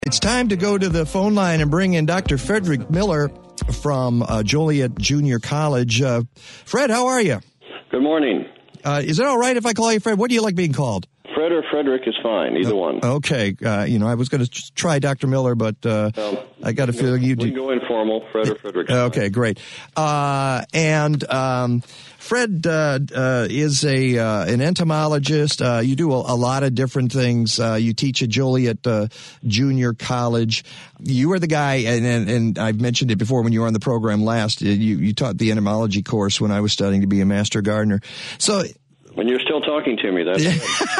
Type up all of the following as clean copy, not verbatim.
It's time to go to the phone line and bring in Dr. Frederick Miller from Joliet Junior College. Fred, how are you? Good morning. Is it all right if I call you Fred? What do you like being called? Fred or Frederick is fine, either one. Okay. I was going to try Dr. Miller, but I got a feeling you do. We can go informal, Fred or Frederick. Okay, great. Fred is an entomologist. You do a lot of different things. You teach at Joliet Junior College. You are the guy, and I've mentioned it before when you were on the program last. You taught the entomology course when I was studying to be a master gardener. So. When you're still talking to me, that's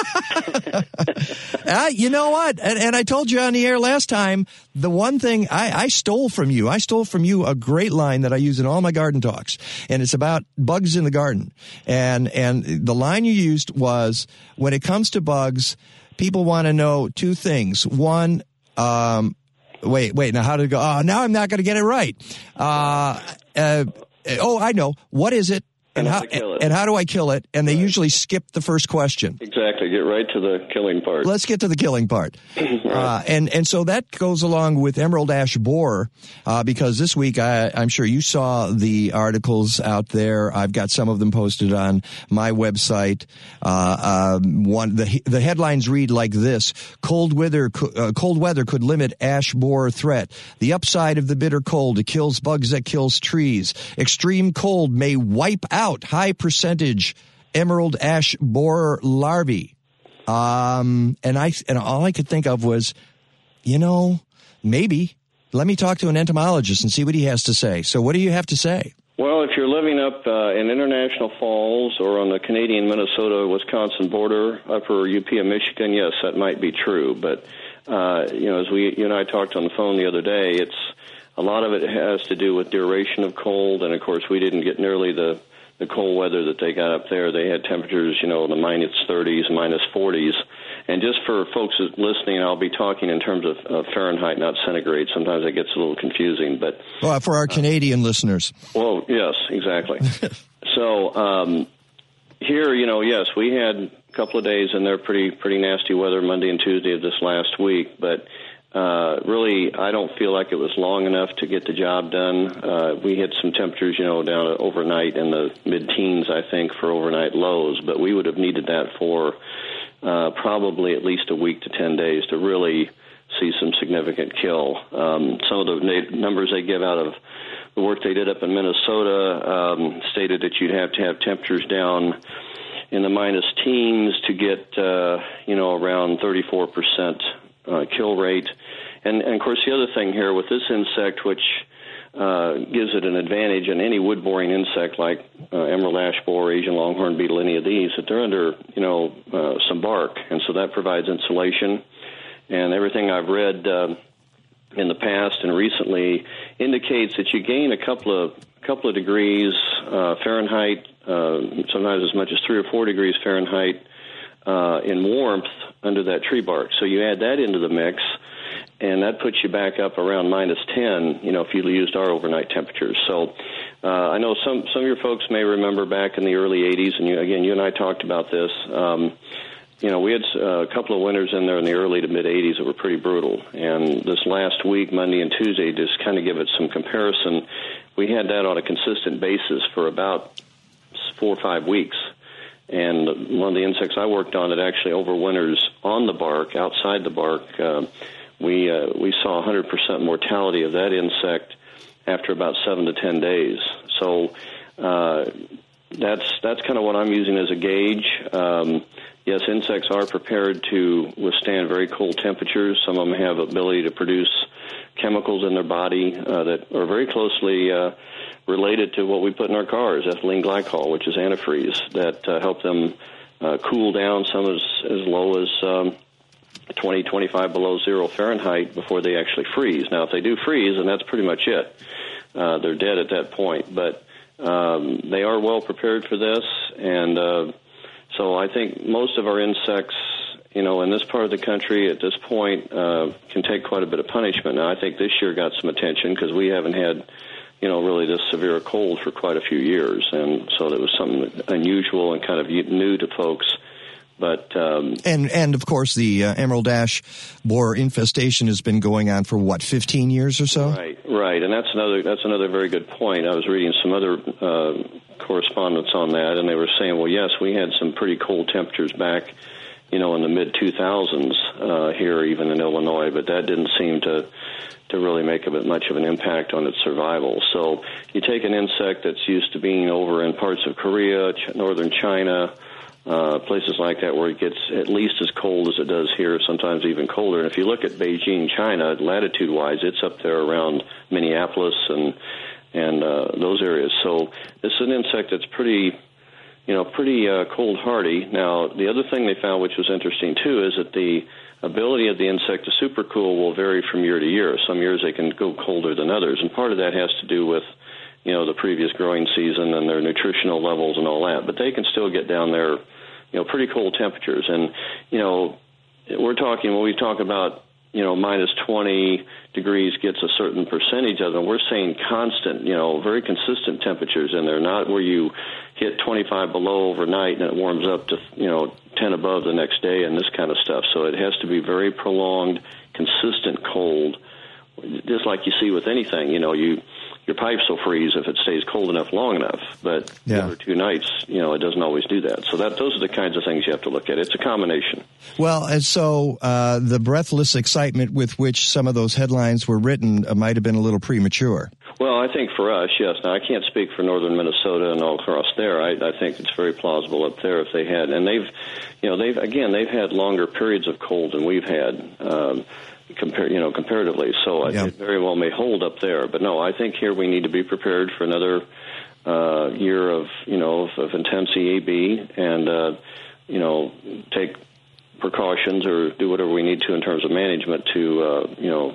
good. You know what? And I told you on the air last time, the one thing I stole from you a great line that I use in all my garden talks, and it's about bugs in the garden. And the line you used was, when it comes to bugs, people want to know two things. One, wait, now how did it go? Oh, now I'm not going to get it right. I know. What is it? And how do I kill it? And they usually skip the first question. Exactly. Get right to the killing part. Let's get to the killing part. Right. And so that goes along with emerald ash borer, because this week I'm sure you saw the articles out there. I've got some of them posted on my website. The headlines read like this: cold weather could limit ash borer threat. The upside of the bitter cold: it kills bugs that kills trees. Extreme cold may wipe out high percentage emerald ash borer larvae. And all I could think of was, maybe let me talk to an entomologist and see what he has to say. So what do you have to say? Well, if you're living up in International Falls or on the Canadian, Minnesota, Wisconsin border, upper UP of Michigan, yes, that might be true. But, as you and I talked on the phone the other day, a lot of it has to do with duration of cold. And of course, we didn't get nearly the cold weather that they got up there. They had temperatures, in the minus 30s, minus 40s. And just for folks listening, I'll be talking in terms of Fahrenheit, not centigrade. Sometimes it gets a little confusing. But for our Canadian listeners. Well, yes, exactly. So here, yes, we had a couple of days in there, pretty nasty weather Monday and Tuesday of this last week. But really, I don't feel like it was long enough to get the job done. We hit some temperatures, down overnight in the mid-teens, I think, for overnight lows. But we would have needed that for probably at least a week to 10 days to really see some significant kill. Some of the numbers they give out of the work they did up in Minnesota stated that you'd have to have temperatures down in the minus teens to get, around 34% kill rate. And of course, the other thing here with this insect, which gives it an advantage in any wood-boring insect like emerald ash borer, Asian longhorn beetle, any of these, that they're under, some bark. And so that provides insulation. And everything I've read in the past and recently indicates that you gain a couple of degrees Fahrenheit, sometimes as much as 3 or 4 degrees Fahrenheit in warmth under that tree bark. So you add that into the mix, and that puts you back up around minus 10, if you used our overnight temperatures. So I know some of your folks may remember back in the early 80s, and you and I talked about this. We had a couple of winters in there in the early to mid-80s that were pretty brutal. And this last week, Monday and Tuesday, just kind of give it some comparison, we had that on a consistent basis for about 4 or 5 weeks. And one of the insects I worked on that actually overwinters on the bark, outside the bark, we saw 100% mortality of that insect after about 7 to 10 days. So that's kind of what I'm using as a gauge. Yes, insects are prepared to withstand very cold temperatures. Some of them have ability to produce chemicals in their body that are very closely related to what we put in our cars, ethylene glycol, which is antifreeze, that help them cool down, some as low as 20, 25 below 0 Fahrenheit before they actually freeze. Now, if they do freeze, then that's pretty much it. They're dead at that point. But they are well prepared for this, and so I think most of our insects, in this part of the country at this point can take quite a bit of punishment. Now, I think this year got some attention because we haven't had, really this severe cold for quite a few years, and so that was something unusual and kind of new to folks. But and of course the emerald ash borer infestation has been going on for 15 years or so. Right, and that's another very good point. I was reading some other correspondence on that, and they were saying, well, yes, we had some pretty cold temperatures back, in the mid 2000s here, even in Illinois, but that didn't seem to really make much of an impact on its survival. So you take an insect that's used to being over in parts of Korea, northern China, places like that where it gets at least as cold as it does here, sometimes even colder. And if you look at Beijing, China, latitude-wise, it's up there around Minneapolis and those areas. So this is an insect that's pretty cold hardy. Now, the other thing they found, which was interesting too, is that the ability of the insect to supercool will vary from year to year. Some years they can go colder than others, and part of that has to do with the previous growing season and their nutritional levels and all that. But they can still get down there, pretty cold temperatures. And when we talk about minus 20 degrees gets a certain percentage of them, we're saying constant, very consistent temperatures in there, not where you hit 25 below overnight and it warms up to 10 above the next day and this kind of stuff. So it has to be very prolonged, consistent cold, just like you see with anything. Your pipes will freeze if it stays cold enough long enough, but over 2 nights, it doesn't always do that. So those are the kinds of things you have to look at. It's a combination. Well, and so the breathless excitement with which some of those headlines were written might have been a little premature. Well, I think for us, yes. Now, I can't speak for northern Minnesota and all across there. I think it's very plausible up there if they had, and they've had longer periods of cold than we've had. Comparatively, so it very well may hold up there. But no, I think here we need to be prepared for another year of intense EAB and take precautions or do whatever we need to in terms of management to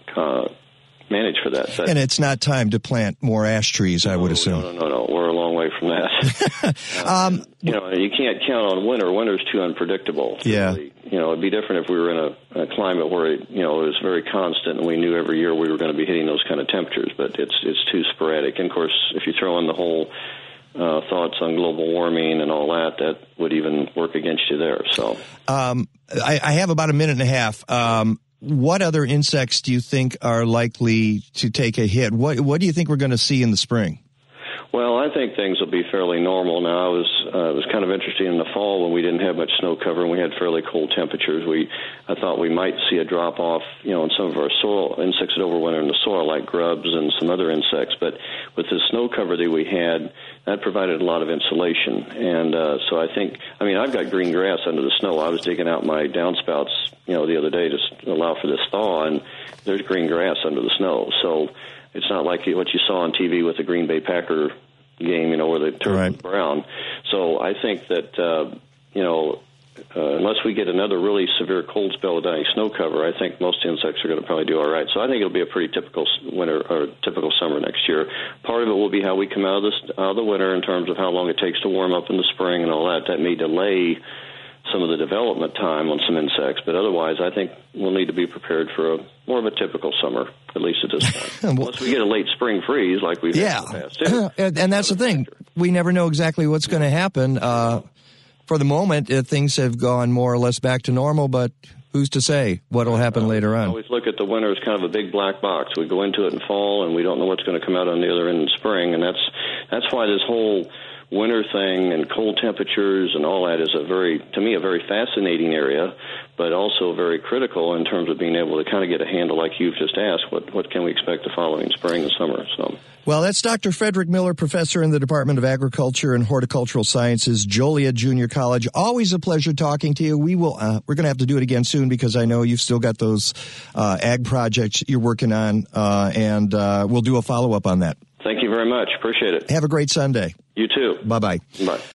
manage for that. And it's not time to plant more ash trees, I would assume. No. We're a long way from that. You can't count on winter. Winter's too unpredictable. Yeah. Really, it'd be different if we were in a climate where it was very constant and we knew every year we were going to be hitting those kind of temperatures. But it's too sporadic. And of course, if you throw in the whole thoughts on global warming and all that would even work against you there. So, I have about a minute and a half. What other insects do you think are likely to take a hit? What do you think we're going to see in the spring? Well, I think things will be fairly normal. Now, it was kind of interesting in the fall when we didn't have much snow cover and we had fairly cold temperatures. I thought we might see a drop off, in some of our soil insects that overwinter in the soil, like grubs and some other insects. But with the snow cover that we had, that provided a lot of insulation. And so I think, I've got green grass under the snow. I was digging out my downspouts, the other day to allow for this thaw, and there's green grass under the snow. So it's not like what you saw on TV with the Green Bay Packer game, where the turf was brown. So I think that, unless we get another really severe cold spell without any snow cover, I think most insects are going to probably do all right. So I think it'll be a pretty typical winter or typical summer next year. Part of it will be how we come out of the winter in terms of how long it takes to warm up in the spring and all that. That may delay some of the development time on some insects, but otherwise I think we'll need to be prepared for more of a typical summer, at least at this point. Unless we get a late spring freeze like we've had in the past. Yeah. And that's the thing. We never know exactly what's going to happen. For the moment, things have gone more or less back to normal, but who's to say what will happen later on? I always look at the winter as kind of a big black box. We go into it in fall, and we don't know what's going to come out on the other end in spring, and that's why this whole winter thing and cold temperatures and all that is to me, a very fascinating area, but also very critical in terms of being able to kind of get a handle, like you've just asked, what can we expect the following spring and summer. So. Well, that's Dr. Frederick Miller, professor in the Department of Agriculture and Horticultural Sciences, Joliet Junior College. Always a pleasure talking to you. We're going to have to do it again soon because I know you've still got those ag projects you're working on, and we'll do a follow-up on that. Thank you very much. Appreciate it. Have a great Sunday. You too. Bye-bye. Bye.